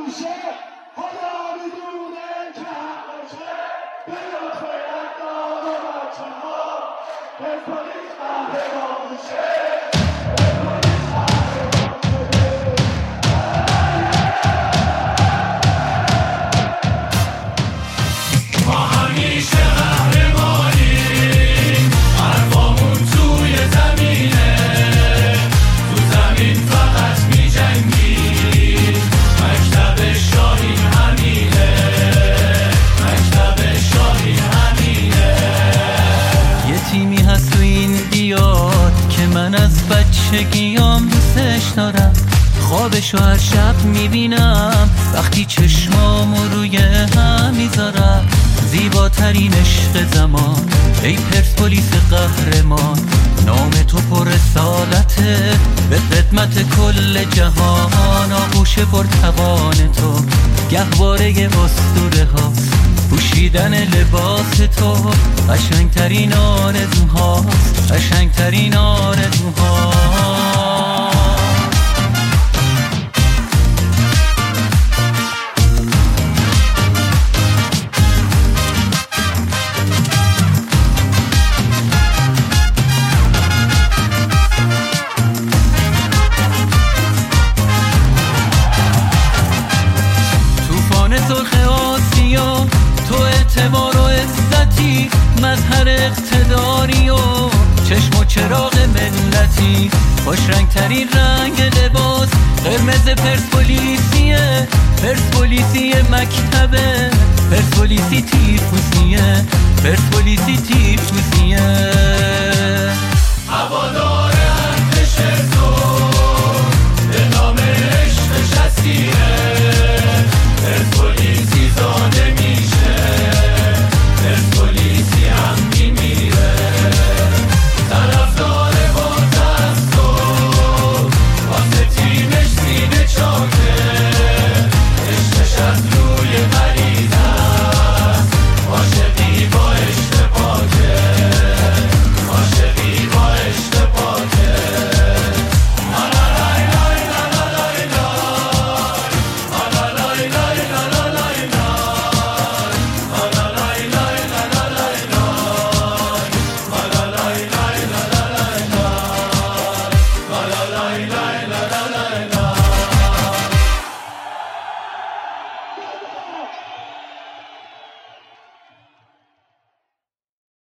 میشه خدا میدونه که همشه به لطف اقدام بچه ها پرسپولیس قهرمان میشه. من از بچگیام دوستش دارم، خوابشو هر شب میبینم وقتی چشمامو روی هم میذارم. زیباترین عشق زمان ای پرسپولیس قهرمان، نام تو پر رسالته به خدمت کل جهان. آغوش پرتوان تو گهواره اسطوره هاست، پوشیدن لباس تو قشنگترین آرزوهاست، قشنگترین آرزوهاست. اعتبار و عزتی، مظهر اقتداری و چشم و چراغ ملتی. خوش رنگ ترین رنگ لباس قرمز پرسپولیسیه، پرسپولیسی مکتبه، پرسپولیسی تیفوسیه، پرسپولیسی تیفوسیه.